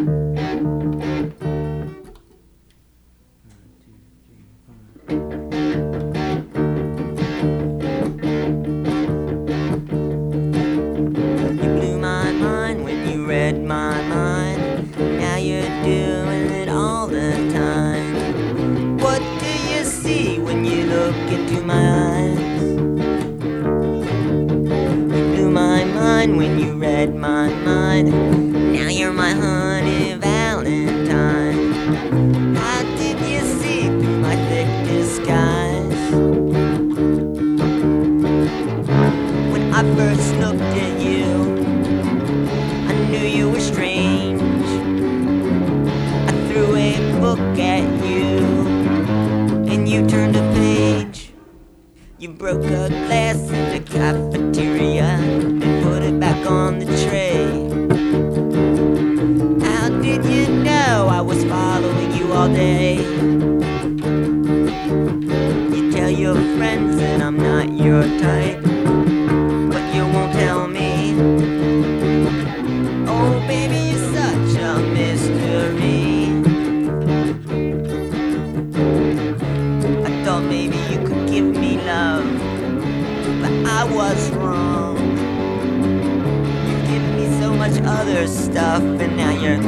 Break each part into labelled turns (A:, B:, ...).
A: blew my mind when you read my mind. Now you're doing it all the time. What do you see when you look into my eyes? You blew my mind when you read my mind. Now you're my honey valentine. How did you see through my thick disguise? When I first looked at you, I knew you were strange. I threw a book at you, and you turned a page. You broke a glass in the cafeteria and put it back on the tray. How did you know I was following you all day? You tell your friends that I'm not your type, but you won't tell me. Oh baby, you're such a mystery. I thought maybe you could give me love, but I was wrong. You've given me so much other stuff, and now you're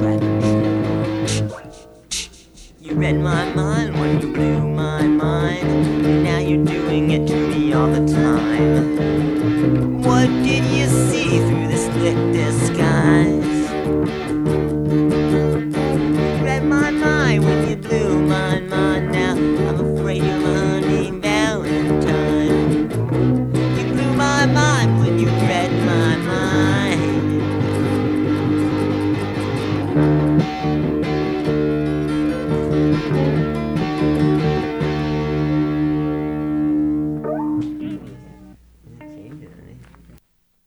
A: You read my mind when you blew my mind, and now you're doing it to me all the time. What did you see through this thick disguise?